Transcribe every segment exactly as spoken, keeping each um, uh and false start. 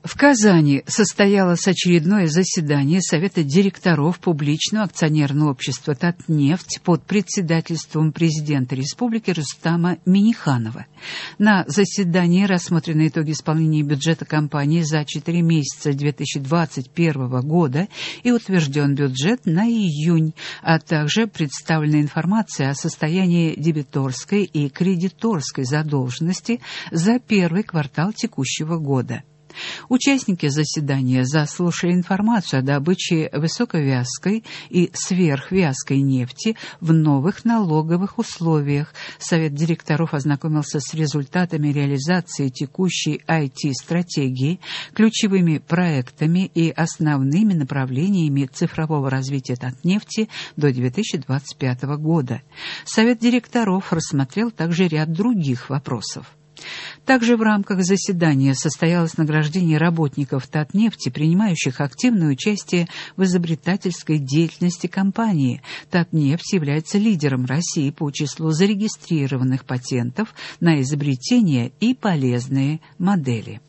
В Казани состоялось очередное заседание Совета директоров публичного акционерного общества «Татнефть» под председательством президента республики Рустама Минниханова. На заседании рассмотрены итоги исполнения бюджета компании за четыре месяца две тысячи двадцать первого года и утвержден бюджет на июнь, а также представлена информация о состоянии дебиторской и кредиторской задолженности за первый квартал текущего года. Участники заседания заслушали информацию о добыче высоковязкой и сверхвязкой нефти в новых налоговых условиях. Совет директоров ознакомился с результатами реализации текущей ай ти-стратегии, ключевыми проектами и основными направлениями цифрового развития Татнефти до две тысячи двадцать пятого года. Совет директоров рассмотрел также ряд других вопросов. Также в рамках заседания состоялось награждение работников Татнефти, принимающих активное участие в изобретательской деятельности компании. Татнефть является лидером России по числу зарегистрированных патентов на изобретения и полезные модели.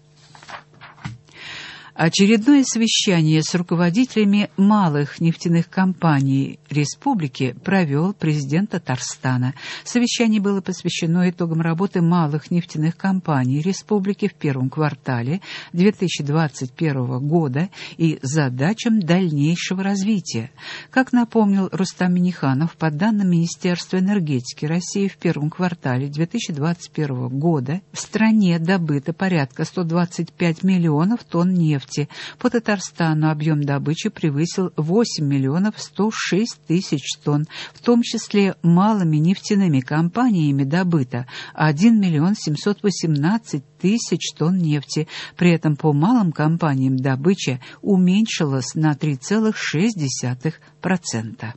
Очередное совещание с руководителями малых нефтяных компаний республики провел президент Татарстана. Совещание было посвящено итогам работы малых нефтяных компаний республики в первом квартале две тысячи двадцать первого года и задачам дальнейшего развития. Как напомнил Рустам Минниханов, по данным Министерства энергетики России в первом квартале две тысячи двадцать первого года в стране добыто порядка ста двадцати пяти миллионов тонн нефти. По Татарстану объем добычи превысил восемь миллионов сто шесть тысяч тонн, в том числе малыми нефтяными компаниями добыто один миллион семьсот восемнадцать тысяч тонн нефти. При этом по малым компаниям добыча уменьшилась на три целых шесть десятых процента.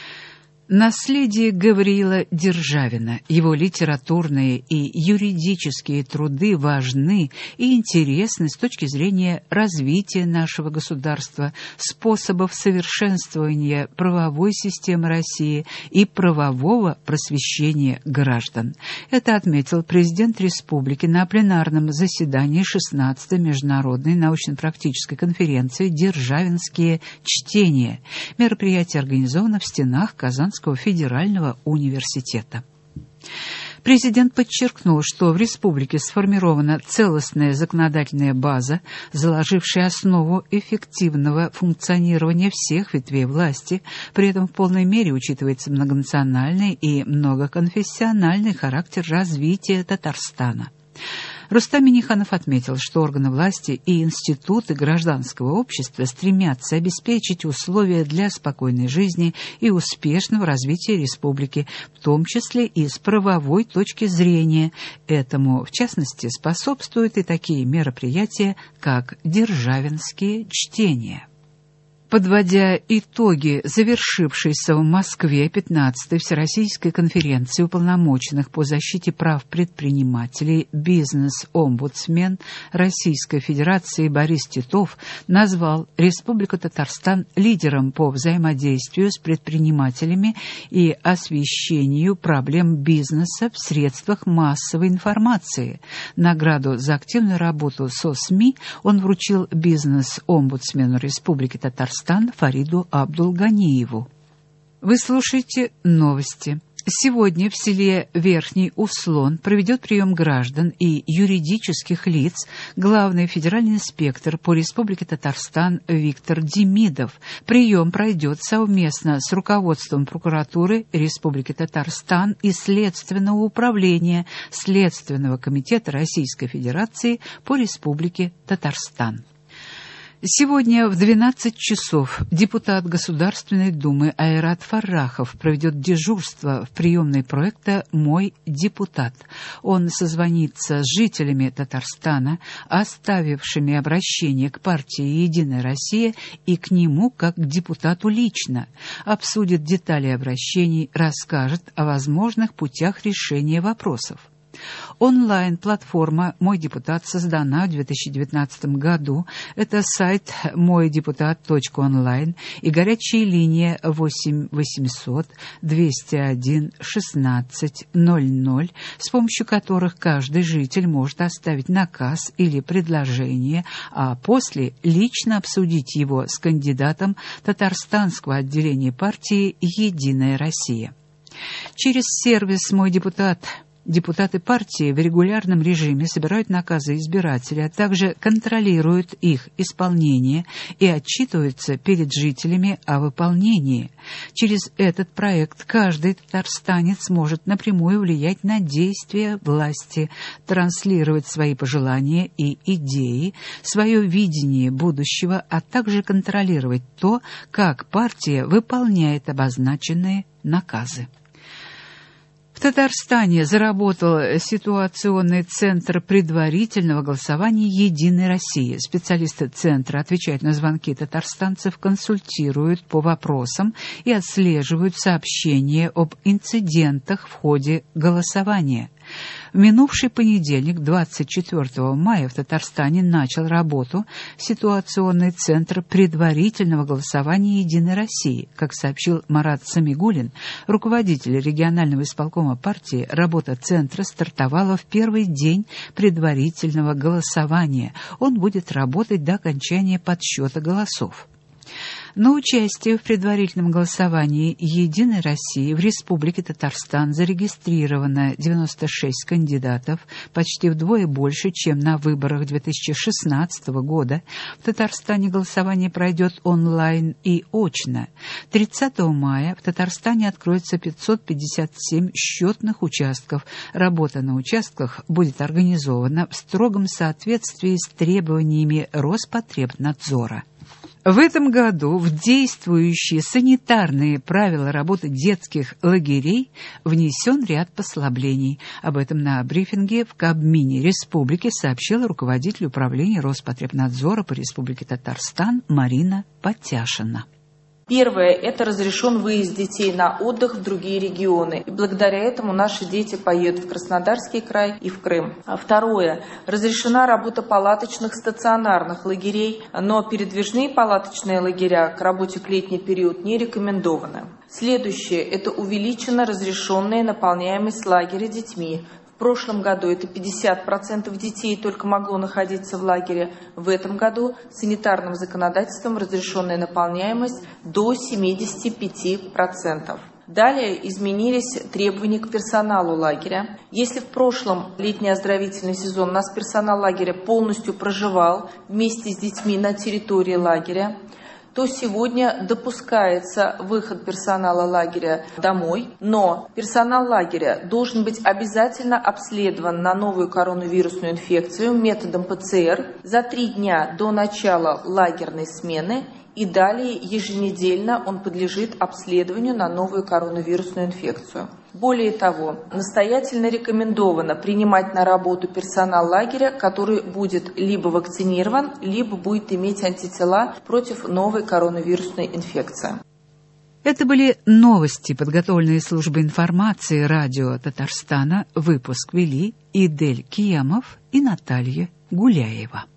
Наследие Гавриила Державина, его литературные и юридические труды важны и интересны с точки зрения развития нашего государства, способов совершенствования правовой системы России и правового просвещения граждан. Это отметил президент республики на пленарном заседании шестнадцатой международной научно-практической конференции «Державинские чтения». Мероприятие организовано в стенах Казанского федерального университета. Президент подчеркнул, что в республике сформирована целостная законодательная база, заложившая основу эффективного функционирования всех ветвей власти, при этом в полной мере учитывается многонациональный и многоконфессиональный характер развития Татарстана. Рустам Минниханов отметил, что органы власти и институты гражданского общества стремятся обеспечить условия для спокойной жизни и успешного развития республики, в том числе и с правовой точки зрения. Этому, в частности, способствуют и такие мероприятия, как «Державинские чтения». Подводя итоги завершившейся в Москве пятнадцатой Всероссийской конференции уполномоченных по защите прав предпринимателей, бизнес-омбудсмен Российской Федерации Борис Титов назвал Республику Татарстан лидером по взаимодействию с предпринимателями и освещению проблем бизнеса в средствах массовой информации. Награду за активную работу со СМИ он вручил бизнес-омбудсмену Республики Татарстан Фариду Абдулганиеву. Вы слушаете новости. Сегодня в селе Верхний Услон проведет прием граждан и юридических лиц главный федеральный инспектор по Республике Татарстан Виктор Демидов. Прием пройдет совместно с руководством прокуратуры Республики Татарстан и Следственного управления Следственного комитета Российской Федерации по Республике Татарстан. Сегодня в двенадцать часов депутат Государственной Думы Айрат Фаррахов проведет дежурство в приемной проекта «Мой депутат». Он созвонится с жителями Татарстана, оставившими обращение к партии «Единая Россия» и к нему как к депутату лично, обсудит детали обращений, расскажет о возможных путях решения вопросов. Онлайн-платформа «Мой депутат» создана в две тысячи девятнадцатом году. Это сайт мой депутат точка онлайн и горячая линия восемь восемьсот двести один шестнадцать ноль ноль, с помощью которых каждый житель может оставить наказ или предложение, а после лично обсудить его с кандидатом татарстанского отделения партии «Единая Россия». Через сервис «Мой депутат» депутаты партии в регулярном режиме собирают наказы избирателей, а также контролируют их исполнение и отчитываются перед жителями о выполнении. Через этот проект каждый татарстанец может напрямую влиять на действия власти, транслировать свои пожелания и идеи, свое видение будущего, а также контролировать то, как партия выполняет обозначенные наказы. В Татарстане заработал ситуационный центр предварительного голосования «Единой России». Специалисты центра отвечают на звонки татарстанцев, консультируют по вопросам и отслеживают сообщения об инцидентах в ходе голосования. В минувший понедельник, двадцать четвёртого мая, в Татарстане начал работу ситуационный центр предварительного голосования «Единой России». Как сообщил Марат Самигуллин, руководитель регионального исполкома партии, работа центра стартовала в первый день предварительного голосования. Он будет работать до окончания подсчета голосов. На участие в предварительном голосовании «Единой России» в Республике Татарстан зарегистрировано девяносто шесть кандидатов, почти вдвое больше, чем на выборах две тысячи шестнадцатого года. В Татарстане голосование пройдет онлайн и очно. тридцатого мая в Татарстане откроется пятьсот пятьдесят семь счетных участков. Работа на участках будет организована в строгом соответствии с требованиями Роспотребнадзора. В этом году в действующие санитарные правила работы детских лагерей внесен ряд послаблений. Об этом на брифинге в Кабмине Республики сообщила руководитель управления Роспотребнадзора по Республике Татарстан Марина Потяшина. Первое – это разрешен выезд детей на отдых в другие регионы. И благодаря этому наши дети поедут в Краснодарский край и в Крым. А второе – разрешена работа палаточных стационарных лагерей, но передвижные палаточные лагеря к работе в летний период не рекомендованы. Следующее – это увеличена разрешенная наполняемость лагеря детьми. В прошлом году это пятьдесят процентов детей только могло находиться в лагере. В этом году санитарным законодательством разрешенная наполняемость до семьдесят пять процентов. Далее изменились требования к персоналу лагеря. Если в прошлом летний оздоровительный сезон у нас персонал лагеря полностью проживал вместе с детьми на территории лагеря, то сегодня допускается выход персонала лагеря домой, но персонал лагеря должен быть обязательно обследован на новую коронавирусную инфекцию методом пэ цэ эр за три дня до начала лагерной смены, и далее еженедельно он подлежит обследованию на новую коронавирусную инфекцию. Более того, настоятельно рекомендовано принимать на работу персонал лагеря, который будет либо вакцинирован, либо будет иметь антитела против новой коронавирусной инфекции. Это были новости, подготовленные службой информации радио Татарстана. Выпуск вели Идель Киямов и Наталья Гуляева.